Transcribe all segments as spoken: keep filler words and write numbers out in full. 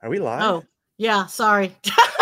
Are we live? Oh, yeah, sorry.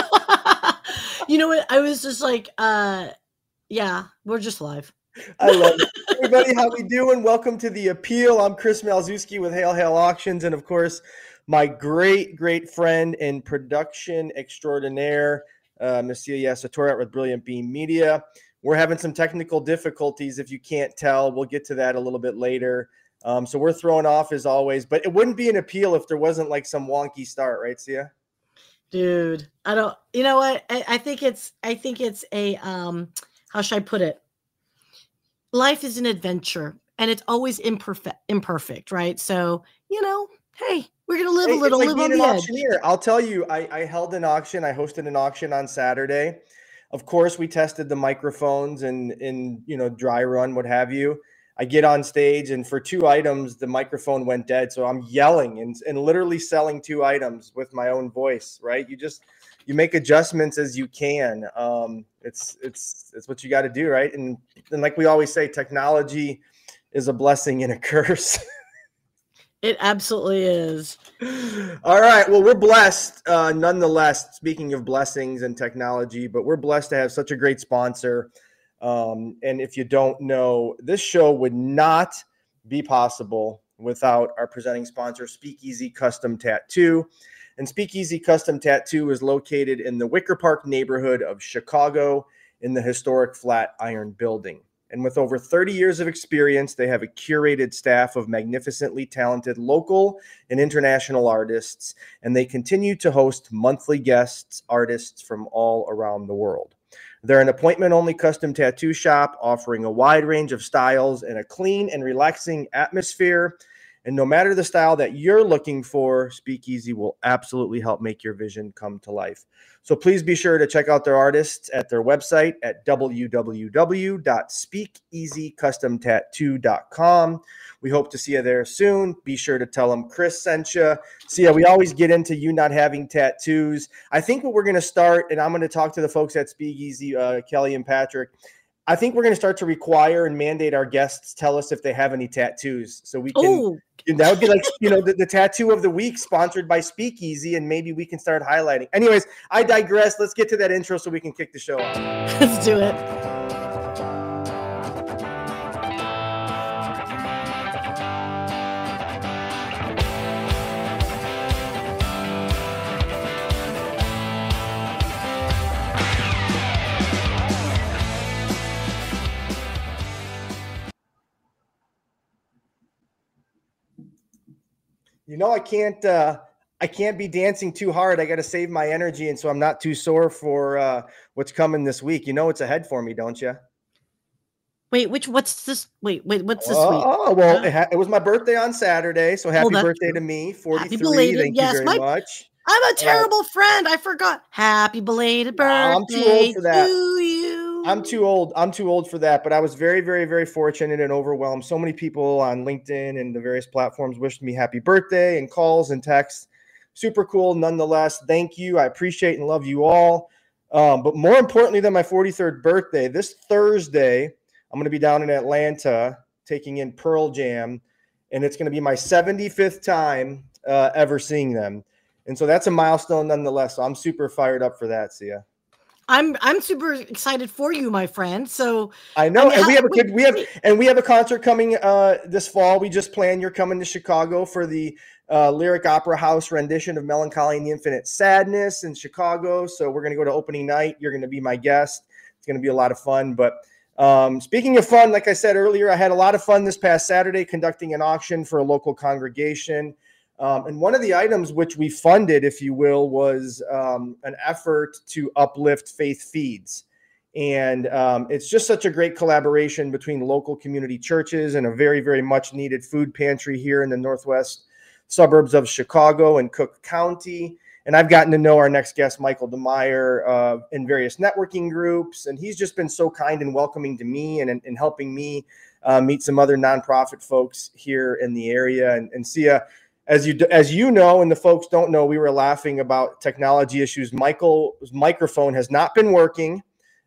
You know what? I was just like, uh, yeah, we're just live. I love it. Everybody, how we doing? Welcome to The Appeal. I'm Chris Malzewski with Hail Hail Auctions, and of course, my great, great friend and production extraordinaire, uh, Miss Celia Satorat with Brilliant Beam Media. We're having some technical difficulties, if you can't tell. We'll get to that a little bit later. Um, so we're throwing off as always, but it wouldn't be an appeal if there wasn't like some wonky start, right, Cia? Dude, I don't, you know what? I, I think it's, I think it's a, um, how should I put it? Life is an adventure and it's always imperfect, imperfect, right? So, you know, hey, we're going to live Hey, a little, it's like live being on an the edge. auctioneer. I'll tell you, I, I held an auction. I hosted an auction on Saturday. Of course, we tested the microphones and, and you know, dry run, what have you. I get on stage, and for two items, the microphone went dead. So I'm yelling and, and literally selling two items with my own voice, right? You just you make adjustments as you can. Um, it's it's it's what you got to do, right? And and like we always say, technology is a blessing and a curse. It absolutely is. All right. Well, we're blessed uh, nonetheless, speaking of blessings and technology, but we're blessed to have such a great sponsor. Um, and if you don't know, this show would not be possible without our presenting sponsor, Speakeasy Custom Tattoo. And Speakeasy Custom Tattoo is located in the Wicker Park neighborhood of Chicago in the historic Flatiron Building. And with over thirty years of experience, they have a curated staff of magnificently talented local and international artists, and they continue to host monthly guests, artists from all around the world. They're an appointment-only custom tattoo shop offering a wide range of styles and a clean and relaxing atmosphere. And no matter the style that you're looking for, Speakeasy will absolutely help make your vision come to life. So please be sure to check out their artists at their website at w w w dot speakeasy custom tattoo dot com. We hope to see you there soon. Be sure to tell them Chris sent you. See, we always get into you not having tattoos. I think what we're going to start, and I'm going to talk to the folks at Speakeasy, uh, Kelly and Patrick. I think we're going to start to require and mandate our guests tell us if they have any tattoos, so we can. Ooh. That would be like, you know, the, the tattoo of the week sponsored by Speakeasy, and maybe we can start highlighting. Anyways, I digress. Let's get to that intro so we can kick the show off. Let's do it. You know, I can't uh, I can't be dancing too hard. I got to save my energy, and so I'm not too sore for uh, what's coming this week. You know what's ahead for me, don't you? Wait, which what's this? Wait, wait, what's this oh, week? Oh, well, uh, it, ha- it was my birthday on Saturday, so happy well, birthday true. to me, forty-three. Happy belated. Thank yes, you very my, much. I'm a terrible uh, friend. I forgot. Happy belated birthday I'm too old for that. to you. I'm too old. I'm too old for that. But I was very, very, very fortunate and overwhelmed. So many people on LinkedIn and the various platforms wished me happy birthday and calls and texts. Super cool. Nonetheless, thank you. I appreciate and love you all. Um, but more importantly than my forty-third birthday, this Thursday, I'm going to be down in Atlanta taking in Pearl Jam. And it's going to be my seventy-fifth time uh, ever seeing them. And so that's a milestone nonetheless. So I'm super fired up for that, Cia. I'm I'm super excited for you, my friend. So I know, I mean, and how, we have a wait, good we have wait. and we have a concert coming uh, this fall. We just planned. You're coming to Chicago for the uh, Lyric Opera House rendition of Melancholy and the Infinite Sadness in Chicago. So we're going to go to opening night. You're going to be my guest. It's going to be a lot of fun. But um, speaking of fun, like I said earlier, I had a lot of fun this past Saturday conducting an auction for a local congregation. Um, and one of the items which we funded, if you will, was um, an effort to uplift Faith Feeds. And um, it's just such a great collaboration between local community churches and a very, very much needed food pantry here in the northwest suburbs of Chicago and Cook County. And I've gotten to know our next guest, Michael DeMeyer, uh, in various networking groups. And he's just been so kind and welcoming to me and, and, and helping me uh, meet some other nonprofit folks here in the area. And, and Cia, As you as you know, and the folks don't know, we were laughing about technology issues. Michael's microphone has not been working.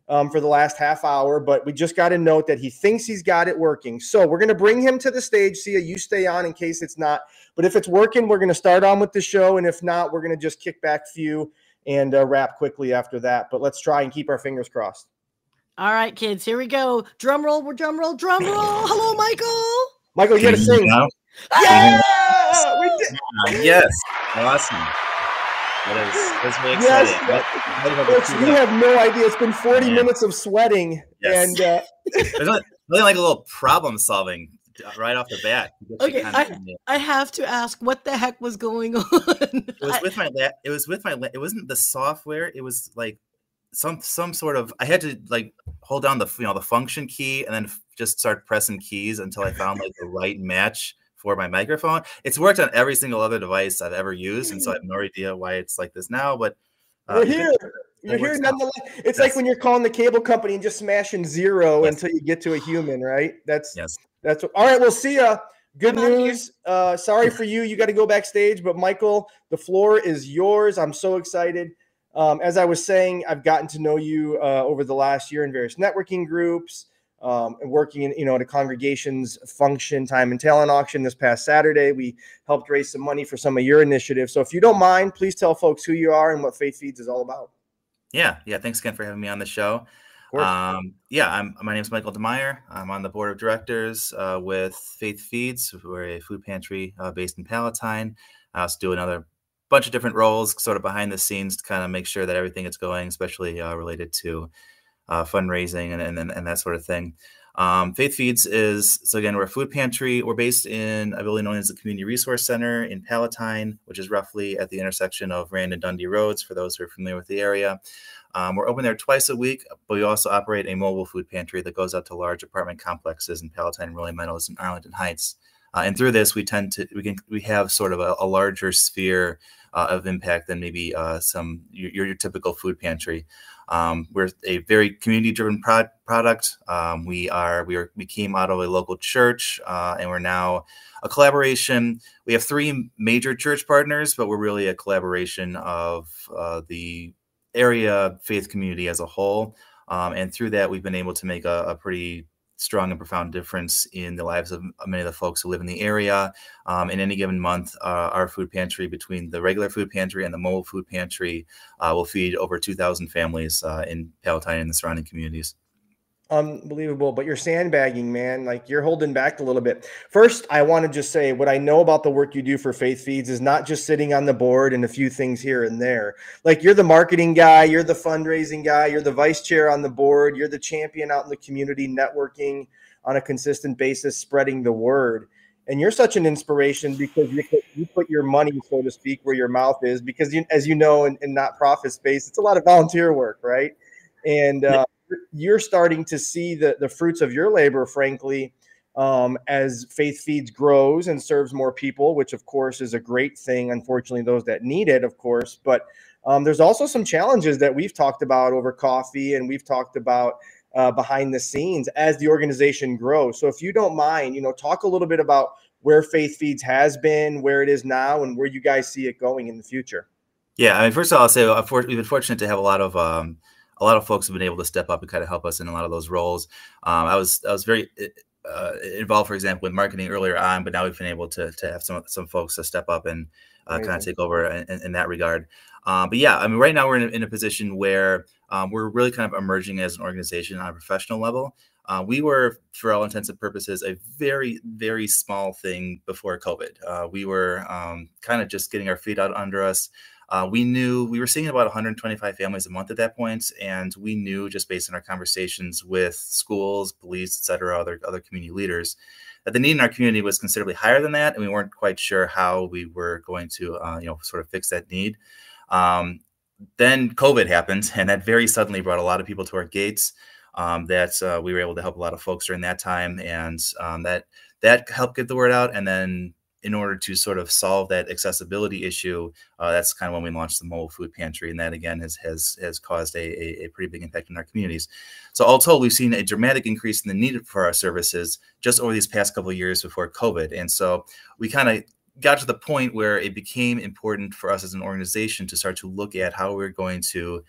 um, for the last half hour, but we just got a note that he thinks he's got it working. So we're going to bring him to the stage. Sia, you stay on in case it's not. But if it's working, we're going to start on with the show. And if not, we're going to just kick back a few and uh, wrap quickly after that. But let's try and keep our fingers crossed. All right, kids, here we go. Drum roll, drum roll, drum roll. Hello, Michael. Michael, you got to sing. Yeah! We did. Uh, yes. Awesome. That is, that's very Yes. exciting. Folks, you have no idea. It's been forty Yeah. minutes of sweating. Yes. And uh, There's only, only like a little problem solving right off the bat. Okay, Kind I, of, yeah. I have to ask, what the heck was going on? It was with my la- it was with my la- it wasn't the software, it was like some some sort of I had to like hold down the you know the function key and then f- just start pressing keys until I found like the right match for my microphone. It's worked on every single other device I've ever used, and so I have no idea why it's like this now, but uh, we're here. You're here works now. nonetheless. It's Yes. like when you're calling the cable company and just smashing zero Yes. until you get to a human, right? That's Yes. that's what, all right. We'll see ya. Good I'm out here. news. Uh, sorry for you. You got to go backstage, but Michael, the floor is yours. I'm so excited. Um, as I was saying, I've gotten to know you uh, over the last year in various networking groups um, and working in, you know, at a congregation's function, time and talent auction this past Saturday. We helped raise some money for some of your initiatives. So if you don't mind, please tell folks who you are and what Faith Feeds is all about. Yeah, yeah. Thanks again for having me on the show. Of course. Um, yeah, I'm. My name is Michael DeMeyer. I'm on the board of directors uh, with Faith Feeds. We're a food pantry uh, based in Palatine. I also do another bunch of different roles, sort of behind the scenes, to kind of make sure that everything is going, especially uh, related to uh, fundraising and, and and that sort of thing. Um, Faith Feeds is, so again, we're a food pantry. We're based in a building known as the Community Resource Center in Palatine, which is roughly at the intersection of Rand and Dundee Roads, for those who are familiar with the area. Um, we're open there twice a week, but we also operate a mobile food pantry that goes out to large apartment complexes in Palatine, Rolling Meadows, and Arlington Heights. Uh, and through this, we tend to, we can, we have sort of a, a larger sphere uh, of impact than maybe uh, some, your, your typical food pantry. Um, we're a very community-driven pro- product. Um, we are we are we came out of a local church, uh, and we're now a collaboration. We have three major church partners, but we're really a collaboration of uh, the area faith community as a whole. Um, and through that, we've been able to make a, a pretty strong and profound difference in the lives of many of the folks who live in the area. Um, in any given month, uh, our food pantry, between the regular food pantry and the mobile food pantry, uh, will feed over two thousand families uh, in Palatine and the surrounding communities. Unbelievable. But you're sandbagging, man. Like, you're holding back a little bit. First, I want to just say what I know about the work you do for Faith Feeds is not just sitting on the board and a few things here and there. Like, you're the marketing guy, you're the fundraising guy, you're the vice chair on the board, you're the champion out in the community, networking on a consistent basis, spreading the word. And you're such an inspiration because you put, you put your money, so to speak, where your mouth is, because you, as you know, in, in not-profit space, it's a lot of volunteer work, right? And uh, you're starting to see the, the fruits of your labor, frankly, um, as Faith Feeds grows and serves more people, which, of course, is a great thing. Unfortunately, those that need it, of course. But um, there's also some challenges that we've talked about over coffee, and we've talked about uh, behind the scenes as the organization grows. So if you don't mind, you know, talk a little bit about where Faith Feeds has been, where it is now, and where you guys see it going in the future. Yeah, I mean, first of all, I'll say we've been fortunate to have a lot of um, a lot of folks have been able to step up and kind of help us in a lot of those roles. Um, I was I was very uh, involved, for example, with marketing earlier on, but now we've been able to to have some some folks to step up and uh, kind of take over in, in that regard. Um, but yeah, I mean, right now we're in a, in a position where um, we're really kind of emerging as an organization on a professional level. Uh, we were, for all intents and purposes, a very, very small thing before COVID. Uh, we were um, kind of just getting our feet out under us. Uh, we knew we were seeing about one hundred twenty-five families a month at that point, and we knew, just based on our conversations with schools, police, et cetera, other other community leaders, that the need in our community was considerably higher than that, and we weren't quite sure how we were going to, uh, you know, sort of fix that need. Um, then COVID happened, and that very suddenly brought a lot of people to our gates. Um, that uh, we were able to help a lot of folks during that time, and um, that that helped get the word out. And then, in order to sort of solve that accessibility issue, uh, that's kind of when we launched the mobile food pantry, and that again has has has caused a, a, a pretty big impact in our communities. So all told, we've seen a dramatic increase in the need for our services just over these past couple of years before COVID, and so we kind of got to the point where it became important for us as an organization to start to look at how we're going to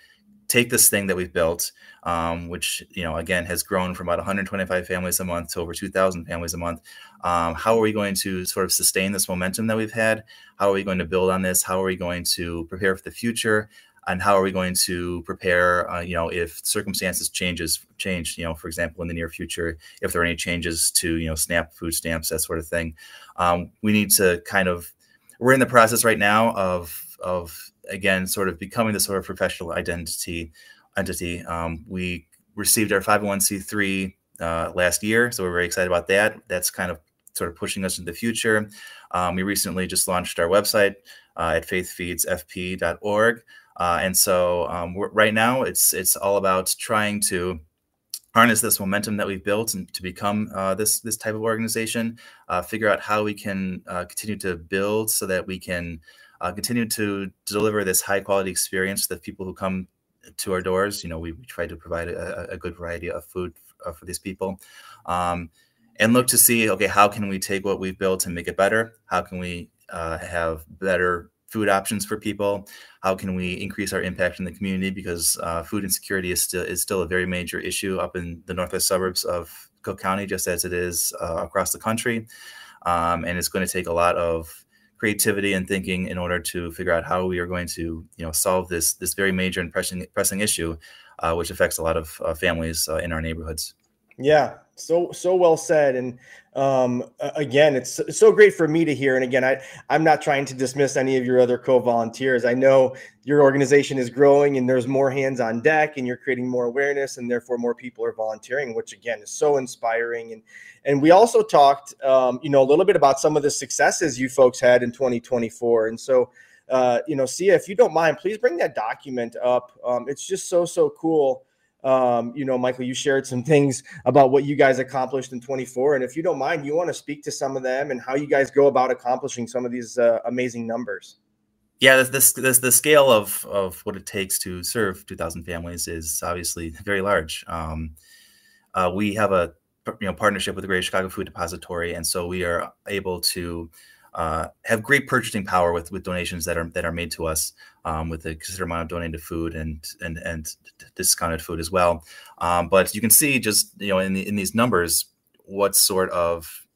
take this thing that we've built, um, which, you know, again, has grown from about one hundred twenty-five families a month to over two thousand families a month. Um, how are we going to sort of sustain this momentum that we've had? How are we going to build on this? How are we going to prepare for the future? And how are we going to prepare, uh, you know, if circumstances changes change, you know, for example, in the near future, if there are any changes to, you know, SNAP food stamps, that sort of thing. Um, we need to kind of, we're in the process right now of, of again, sort of becoming the sort of professional identity entity. Um, we received our five oh one c three uh, last year, so we're very excited about that. That's kind of sort of pushing us into the future. Um, we recently just launched our website uh, at faith feeds f p dot org. Uh, and so um, we're, right now it's it's all about trying to harness this momentum that we've built and to become uh, this this type of organization, uh, figure out how we can uh, continue to build so that we can uh, continue to deliver this high quality experience to the people who come to our doors. You know, we, we try to provide a, a good variety of food uh, for these people, um, and look to see, okay, how can we take what we've built and make it better? How can we uh, have better food options for people? How can we increase our impact in the community? Because uh, food insecurity is still is still a very major issue up in the northwest suburbs of Cook County, just as it is uh, across the country. Um, and it's going to take a lot of creativity and thinking in order to figure out how we are going to, you know, solve this this very major and pressing pressing issue, uh, which affects a lot of uh, families uh, in our neighborhoods. Yeah, so so well said. And um, again, it's, it's so great for me to hear. And again, I, I'm not trying to dismiss any of your other co-volunteers. I know your organization is growing and there's more hands on deck and you're creating more awareness and therefore more people are volunteering, which again is so inspiring. And and we also talked, um, you know, a little bit about some of the successes you folks had in twenty twenty-four. And so, uh, you know, Sia, if you don't mind, please bring that document up. Um, it's just so, so cool. Um, you know, Michael, you shared some things about what you guys accomplished in twenty-four. And if you don't mind, you want to speak to some of them and how you guys go about accomplishing some of these uh, amazing numbers. Yeah, this, this, the scale of, of what it takes to serve two thousand families is obviously very large. Um, uh, we have a you know partnership with the Greater Chicago Food Depository, and so we are able to uh, have great purchasing power with with donations that are that are made to us, um, with a considerable amount of donated food and and and discounted food as well. Um, but you can see just you know in the, in these numbers what sort of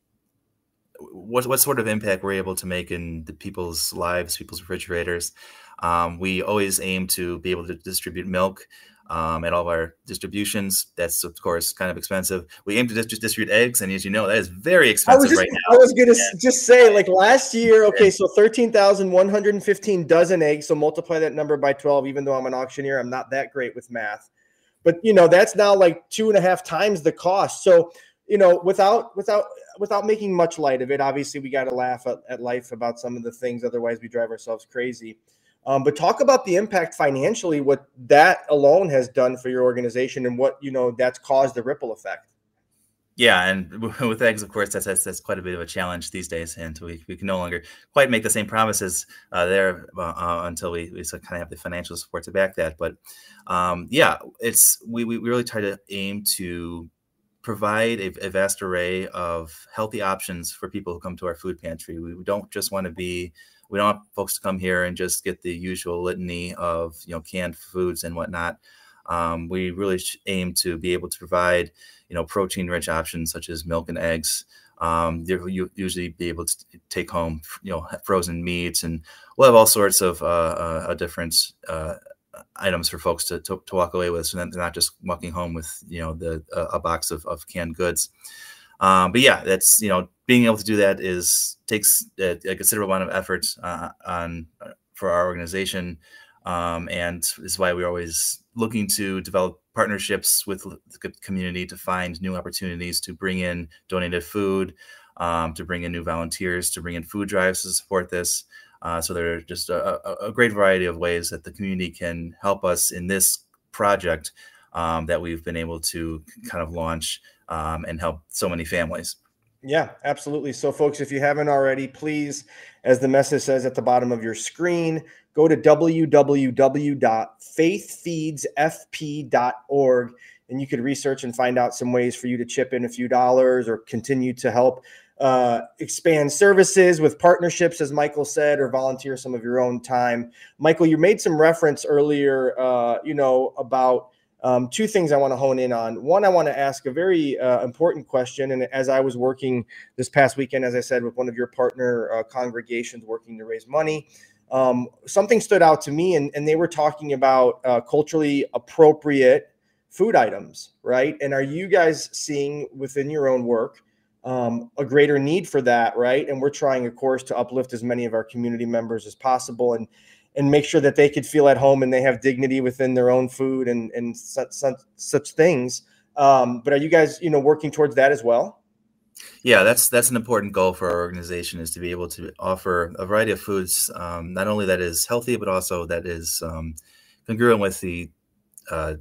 what what sort of impact we're able to make in the people's lives, people's refrigerators. Um, we always aim to be able to distribute milk um, at all of our distributions. That's of course kind of expensive. We aim to dis- distribute eggs, and as you know, that is very expensive just, right now. I was going to yeah. just say, like last year, okay, so thirteen thousand one hundred fifteen dozen eggs. So multiply that number by twelve. Even though I'm an auctioneer, I'm not that great with math, but you know that's now like two and a half times the cost. So you know, without without without making much light of it, obviously we got to laugh at, at life about some of the things. Otherwise, we drive ourselves crazy. Um, but talk about the impact financially, what that alone has done for your organization and what, you know, that's caused the ripple effect. Yeah. And with eggs, of course, that's, that's, that's quite a bit of a challenge these days. And we, we can no longer quite make the same promises uh, there uh, until we, we kind of have the financial support to back that. But um, yeah, it's, we, we really try to aim to provide a, a vast array of healthy options for people who come to our food pantry. We, we don't just want to be We don't want folks to come here and just get the usual litany of, you know, canned foods and whatnot. Um, we really aim to be able to provide, you know, protein-rich options such as milk and eggs. Um, you usually be able to take home, you know, frozen meats, and we'll have all sorts of uh, uh, different uh, items for folks to, to to walk away with, so that they're not just walking home with, you know, the uh, a box of, of canned goods. Um, but yeah, that's, you know, being able to do that is takes a, a considerable amount of effort uh, on uh, for our organization. Um, and this is why we're always looking to develop partnerships with the community to find new opportunities to bring in donated food, um, to bring in new volunteers, to bring in food drives to support this. Uh, so there are just a, a great variety of ways that the community can help us in this project um, that we've been able to kind of launch um, and help so many families. Yeah, absolutely. So folks, if you haven't already, please, as the message says at the bottom of your screen, go to w w w dot faith feeds f p dot org and you could research and find out some ways for you to chip in a few dollars or continue to help uh, expand services with partnerships, as Michael said, or volunteer some of your own time. Michael, you made some reference earlier, uh, you know, about um, two things I want to hone in on. One, I want to ask a very uh, important question. And as I was working this past weekend, as I said, with one of your partner uh, congregations working to raise money, um, something stood out to me, and, and they were talking about uh, culturally appropriate food items, right? And are you guys seeing within your own work um, a greater need for that, right? And we're trying, of course, to uplift as many of our community members as possible, and and make sure that they could feel at home and they have dignity within their own food and and such such, such things. Um, but are you guys, you know, working towards that as well? Yeah, that's that's an important goal for our organization, is to be able to offer a variety of foods, um, not only that is healthy, but also that is um, congruent with the uh,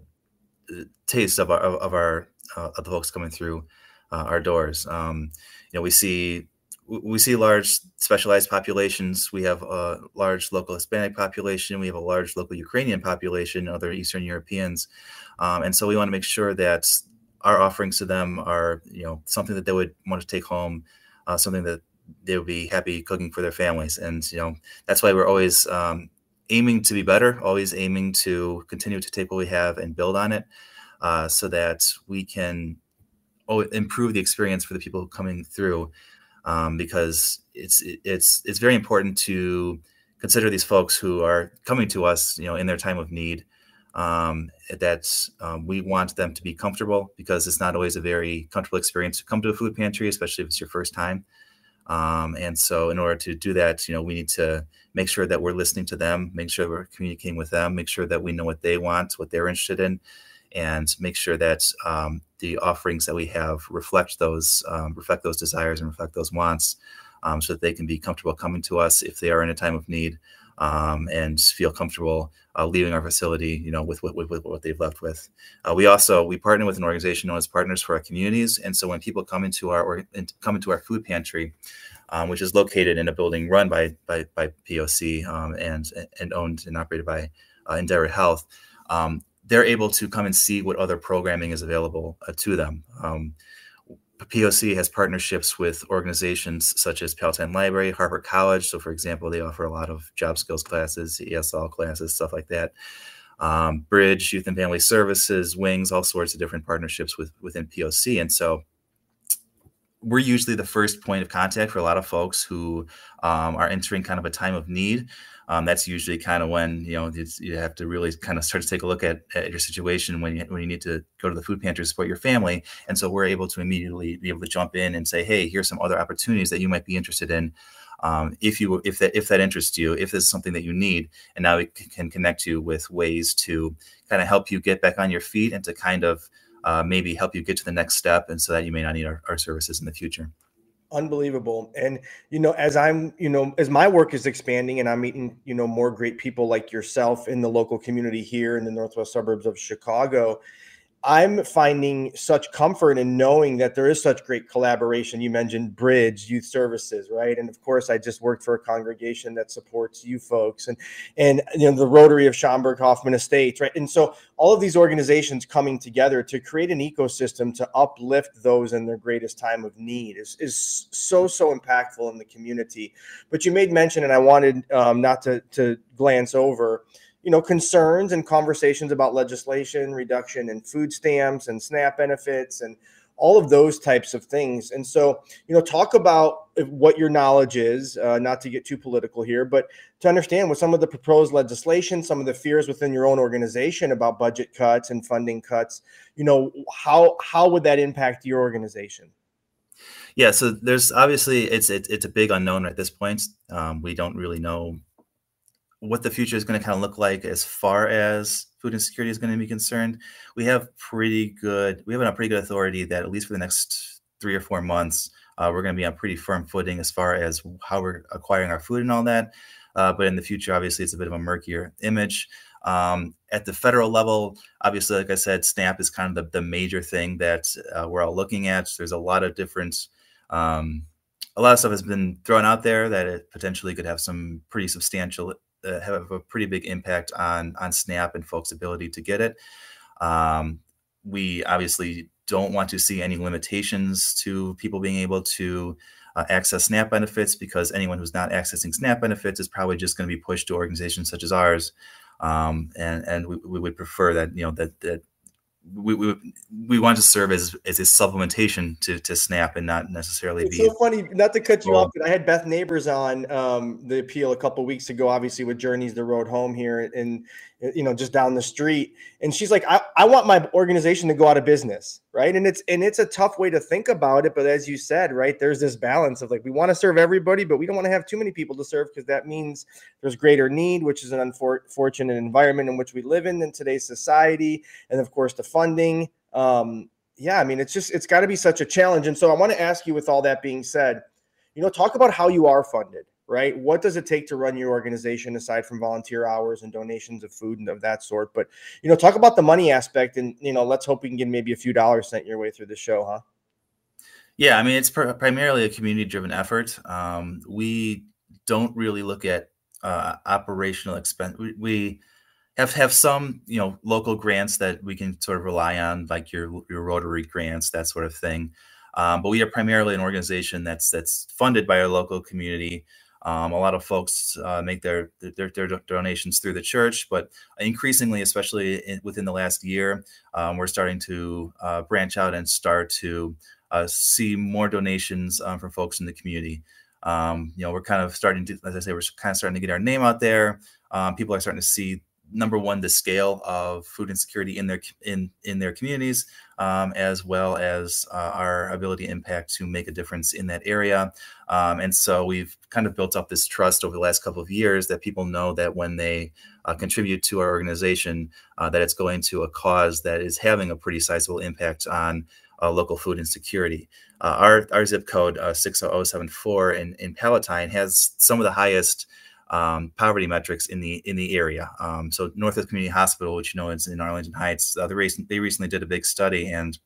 taste of our of our uh, of the folks coming through uh, our doors. Um, you know, we see we see large specialized populations. We have a large local Hispanic population. We have a large local Ukrainian population, other Eastern Europeans, um, and so we want to make sure that our offerings to them are, you know, something that they would want to take home, uh, something that they would be happy cooking for their families. And, you know, that's why we're always um, aiming to be better, always aiming to continue to take what we have and build on it, uh, so that we can oh, improve the experience for the people coming through. Um, because it's it's it's very important to consider these folks who are coming to us, you know, in their time of need. Um, that um, we want them to be comfortable, because it's not always a very comfortable experience to come to a food pantry, especially if it's your first time. Um, and so in order to do that, you know, we need to make sure that we're listening to them, make sure we're communicating with them, make sure that we know what they want, what they're interested in, and make sure that um, the offerings that we have reflect those, um, reflect those desires and reflect those wants, um, so that they can be comfortable coming to us if they are in a time of need. Um, and feel comfortable uh, leaving our facility, you know, with, with, with what they've left with. Uh, we also, we partner with an organization known as Partners for Our Communities. And so when people come into our, or come into our food pantry, um, which is located in a building run by, by, by P O C um, and, and owned and operated by uh, Endeavor Health, um, they're able to come and see what other programming is available uh, to them. Um, P O C has partnerships with organizations such as Palatine Library, Harper College. So, for example, they offer a lot of job skills classes, E S L classes, stuff like that. Um, Bridge, Youth and Family Services, Wings, all sorts of different partnerships with within P O C. And so we're usually the first point of contact for a lot of folks who um, are entering kind of a time of need. Um, that's usually kind of when, you know, you have to really kind of start to take a look at, at your situation when you, when you need to go to the food pantry to support your family. And so we're able to immediately be able to jump in and say, hey, here's some other opportunities that you might be interested in. Um, if you, if that, if that interests you, if this is something that you need, and now we can connect you with ways to kind of help you get back on your feet and to kind of uh, maybe help you get to the next step. And so that you may not need our, our services in the future. Unbelievable. And, you know, as I'm, you know, as my work is expanding and I'm meeting, you know, more great people like yourself in the local community here in the northwest suburbs of Chicago, I'm finding such comfort in knowing that there is such great collaboration. You mentioned Bridge Youth Services, right? And of course, I just worked for a congregation that supports you folks, and and you know the Rotary of Schaumburg Hoffman Estates, right? And so all of these organizations coming together to create an ecosystem to uplift those in their greatest time of need is is so so impactful in the community. But you made mention, and I wanted um, not to to glance over, you know, concerns and conversations about legislation, reduction in food stamps and SNAP benefits and all of those types of things. And so, you know, talk about what your knowledge is, uh, not to get too political here, but to understand with some of the proposed legislation, some of the fears within your own organization about budget cuts and funding cuts, you know, how, how would that impact your organization? Yeah, so there's obviously, it's, it's, it's a big unknown at this point. Um, we don't really know what the future is going to kind of look like as far as food insecurity is going to be concerned. We have pretty good, we have a pretty good authority that at least for the next three or four months, uh, we're going to be on pretty firm footing as far as how we're acquiring our food and all that. Uh, but in the future, obviously, it's a bit of a murkier image. Um, at the federal level, obviously, like I said, SNAP is kind of the, the major thing that uh, we're all looking at. There's a lot of different, um, a lot of stuff has been thrown out there that it potentially could have some pretty substantial Uh, have a pretty big impact on on SNAP and folks' ability to get it. Um, we obviously don't want to see any limitations to people being able to uh, access SNAP benefits, because anyone who's not accessing SNAP benefits is probably just going to be pushed to organizations such as ours. Um, and and we, we would prefer that, you know, that that we we, we want to serve as as a supplementation to to SNAP and not necessarily it's be. So funny, not to cut you Oh. off, but I had Beth Neighbors on um, the appeal a couple of weeks ago, obviously with Journeys the Road Home here, and you know, just down the street. And she's like, I, I want my organization to go out of business, right? And it's and it's a tough way to think about it, but as you said, right, there's this balance of like, we want to serve everybody, but we don't want to have too many people to serve, because that means there's greater need, which is an unfortunate environment in which we live in in today's society, and of course the funding. Um, yeah, I mean, it's just, it's got to be such a challenge. And so I want to ask you, with all that being said, you know, talk about how you are funded, right? What does it take to run your organization aside from volunteer hours and donations of food and of that sort? But, you know, talk about the money aspect, and, you know, let's hope we can get maybe a few dollars sent your way through the show, huh? Yeah, I mean, it's pr- primarily a community-driven effort. Um, we don't really look at uh, operational expense. We, we have have some, you know, local grants that we can sort of rely on, like your your Rotary grants, that sort of thing. Um, but we are primarily an organization that's that's funded by our local community. Um, a lot of folks uh, make their, their their donations through the church, but increasingly, especially in, within the last year, um, we're starting to uh, branch out and start to uh, see more donations um, from folks in the community. Um, you know, we're kind of starting to, as I say, we're kind of starting to get our name out there. Um, people are starting to see, number one, the scale of food insecurity in their in in their communities, um, as well as uh, our ability to impact to make a difference in that area. Um, and so we've kind of built up this trust over the last couple of years that people know that when they uh, contribute to our organization, uh, that it's going to a cause that is having a pretty sizable impact on uh, local food insecurity. Uh, our our zip code uh, six oh oh seven four in in Palatine has some of the highest Um, poverty metrics in the in the area. Um, so Northwest Community Hospital, which you know is in Arlington Heights, uh, the recent, they recently did a big study, and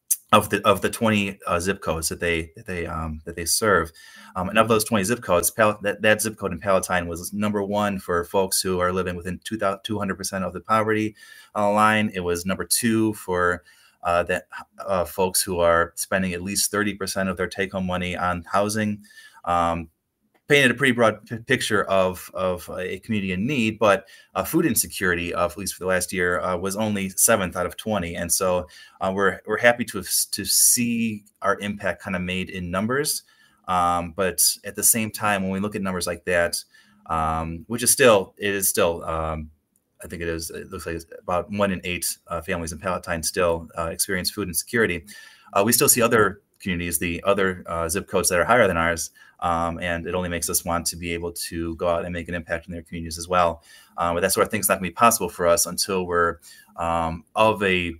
of the of the twenty uh, zip codes that they that they um, that they serve, um, and of those twenty zip codes, Pal- that that zip code in Palatine was number one for folks who are living within two hundred percent of the poverty uh, line. It was number two for uh, that uh, folks who are spending at least thirty percent of their take home money on housing. Um, painted a pretty broad p- picture of, of a community in need, but uh, food insecurity, uh, at least for the last year, uh, was only seventh out of twenty. And so uh, we're we're happy to to see our impact kind of made in numbers. Um, but at the same time, when we look at numbers like that, um, which is still, it is still, um, I think it is, it looks like it's about one in eight uh, families in Palatine still uh, experience food insecurity. Uh, we still see other communities, the other uh, zip codes that are higher than ours, um, and it only makes us want to be able to go out and make an impact in their communities as well. Um, but that sort of thing's not going to be possible for us until we're um, of a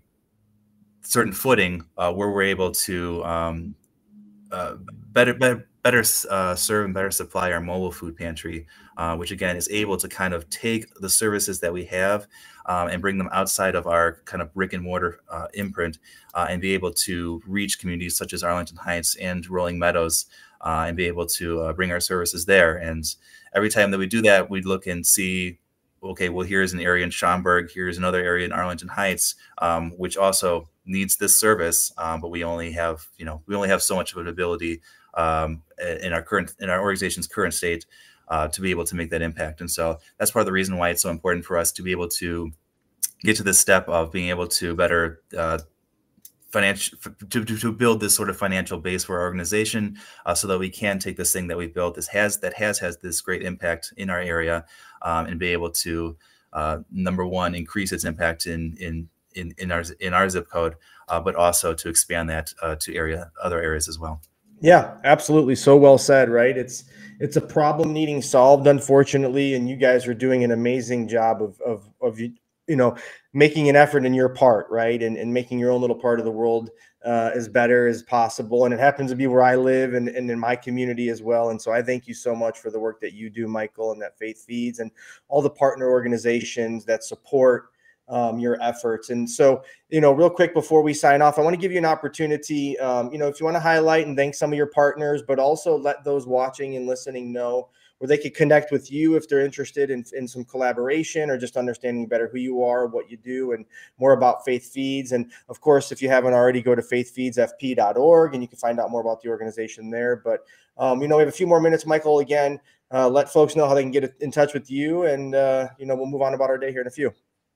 certain footing uh, where we're able to um, uh, better, better, better uh, serve and better supply our mobile food pantry, uh, which again is able to kind of take the services that we have um, and bring them outside of our kind of brick and mortar uh, imprint uh, and be able to reach communities such as Arlington Heights and Rolling Meadows uh, and be able to uh, bring our services there. And every time that we do that, we look and see, okay, well, here's an area in Schaumburg, here's another area in Arlington Heights, um, which also needs this service, um, but we only have, you know, we only have so much of an ability um, in our current, in our organization's current state uh, to be able to make that impact. And so that's part of the reason why it's so important for us to be able to get to this step of being able to better uh, financial, to, to, to build this sort of financial base for our organization uh, so that we can take this thing that we've built, this has, that has, has this great impact in our area um, and be able to, uh, number one, increase its impact in, in, in, in our, in our zip code, uh, but also to expand that uh, to area, other areas as well. Yeah, absolutely. So well said, right? It's, it's a problem needing solved, unfortunately. And you guys are doing an amazing job of, of, of, you know, making an effort in your part, right? And, and making your own little part of the world uh, as better as possible. And it happens to be where I live and, and in my community as well. And so I thank you so much for the work that you do, Michael, and that Faith Feeds and all the partner organizations that support um, your efforts. And so, you know, real quick before we sign off, I want to give you an opportunity, um, you know, if you want to highlight and thank some of your partners, but also let those watching and listening know where they could connect with you if they're interested in, in some collaboration or just understanding better who you are, what you do, and more about Faith Feeds. And of course, if you haven't already, go to faith feeds f p dot org and you can find out more about the organization there. But, um, you know, we have a few more minutes, Michael. Again, uh, let folks know how they can get in touch with you, and, uh, you know, we'll move on about our day here in a few.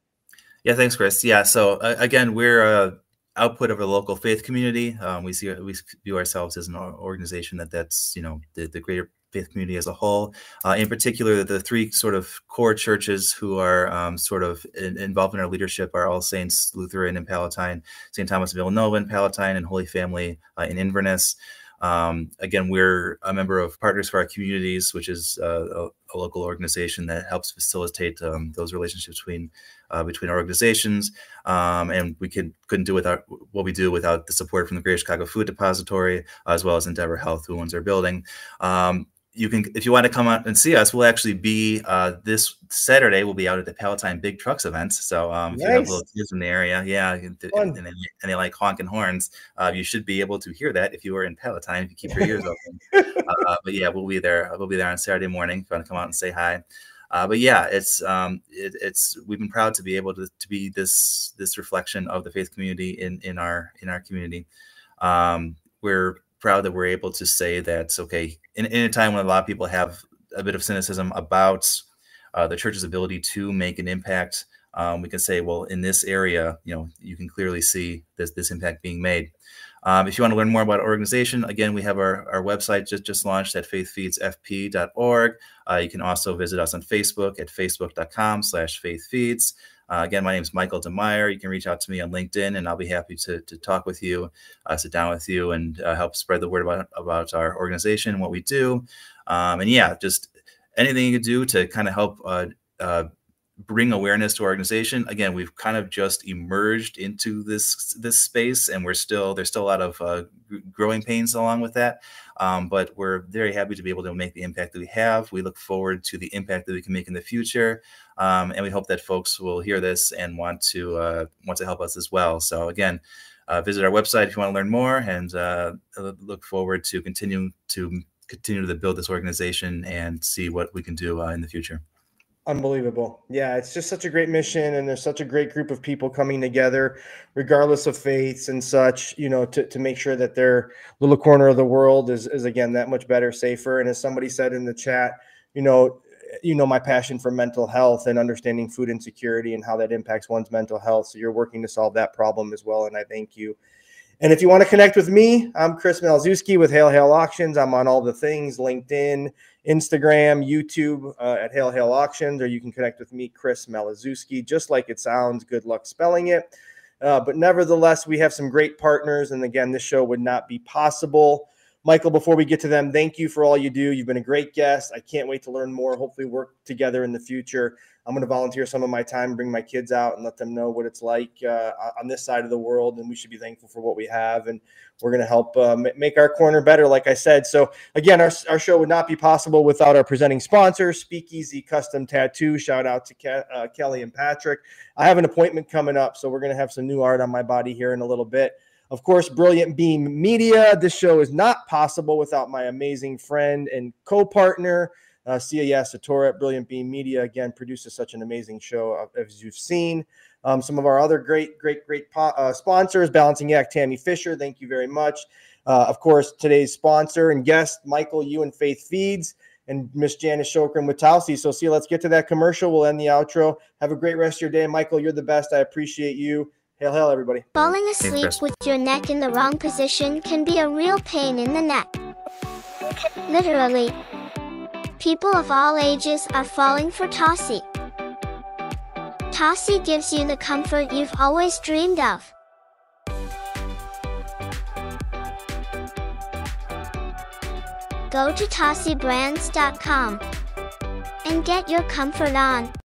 Yeah, thanks, Chris. Yeah, so uh, again, we're a output of a local faith community. Um, we see we view ourselves as an organization that that's, you know, the, the greater faith community as a whole. Uh, in particular, the three sort of core churches who are um, sort of in, involved in our leadership are All Saints Lutheran in Palatine, Saint Thomas of Villanova in Palatine, and Holy Family uh, in Inverness. Um, again, we're a member of Partners for Our Communities, which is uh, a, a local organization that helps facilitate um, those relationships between uh, between our organizations. Um, and we could, couldn't do without what we do without the support from the Greater Chicago Food Depository, as well as Endeavor Health, who owns our building. Um, You can, if you want to come out and see us, we'll actually be uh, this Saturday. We'll be out at the Palatine Big Trucks event. So um, if nice. you have little kids in the area, yeah, and, and, and, they, and they like honking horns, uh, you should be able to hear that if you are in Palatine, if you keep your ears open. uh, but yeah, we'll be there. We'll be there on Saturday morning if you want to come out and say hi. Uh, but yeah, it's um, it, it's we've been proud to be able to to be this this reflection of the faith community in in our in our community. Um, we're proud that we're able to say that, okay, in, in a time when a lot of people have a bit of cynicism about uh, the church's ability to make an impact, um, we can say, well, in this area, you know, you can clearly see this, this impact being made. Um, if you want to learn more about our organization, again, we have our, our website just, just launched at faith feeds f p dot org. Uh, you can also visit us on Facebook at facebook dot com slash faith feeds. Uh, again, my name is Michael DeMeyer. You can reach out to me on LinkedIn, and I'll be happy to, to talk with you, uh, sit down with you, and uh, help spread the word about, about our organization and what we do. Um, and yeah, just anything you can do to kind of help uh, uh, bring awareness to our organization. Again, we've kind of just emerged into this this space, and we're still there's still a lot of uh, growing pains along with that. Um, but we're very happy to be able to make the impact that we have. We look forward to the impact that we can make in the future, um, and we hope that folks will hear this and want to uh, want to help us as well. So again, uh, visit our website if you want to learn more, and uh, look forward to continuing to continue to build this organization and see what we can do uh, in the future. Unbelievable. Yeah, it's just such a great mission, and there's such a great group of people coming together, regardless of faiths and such, you know, to, to make sure that their little corner of the world is, is, again, that much better, safer. And as somebody said in the chat, you know, you know, my passion for mental health and understanding food insecurity and how that impacts one's mental health. So you're working to solve that problem as well, and I thank you. And if you want to connect with me, I'm Chris Malzewski with Hail Hail Auctions. I'm on all the things, LinkedIn, Instagram, YouTube uh, at Hail Hail Auctions, or you can connect with me, Chris Malzewski, just like it sounds. Good luck spelling it. Uh, but nevertheless, we have some great partners. And again, this show would not be possible. Michael, before we get to them, thank you for all you do. You've been a great guest. I can't wait to learn more, hopefully work together in the future. I'm going to volunteer some of my time, bring my kids out and let them know what it's like uh, on this side of the world. And we should be thankful for what we have. And we're going to help uh, make our corner better, like I said. So again, our, our show would not be possible without our presenting sponsors, Speakeasy Custom Tattoo. Shout out to Ke uh, Kelly and Patrick. I have an appointment coming up, so we're going to have some new art on my body here in a little bit. Of course, Brilliant Beam Media. This show is not possible without my amazing friend and co-partner, Uh, Sia Yasatora at Brilliant Beam Media, again, produces such an amazing show, as you've seen. Um, some of our other great, great, great uh, sponsors, Balancing Act, Tammy Fisher, thank you very much. Uh, of course, today's sponsor and guest, Michael, you and Faith Feeds, and Miss Janice Shokran with Tausi. So, Sia, let's get to that commercial. We'll end the outro. Have a great rest of your day. Michael, you're the best. I appreciate you. Hail, hail, everybody. Falling asleep with your neck in the wrong position can be a real pain in the neck. Literally. People of all ages are falling for Tausi. Tausi gives you the comfort you've always dreamed of. Go to Tausi brands dot com and get your comfort on.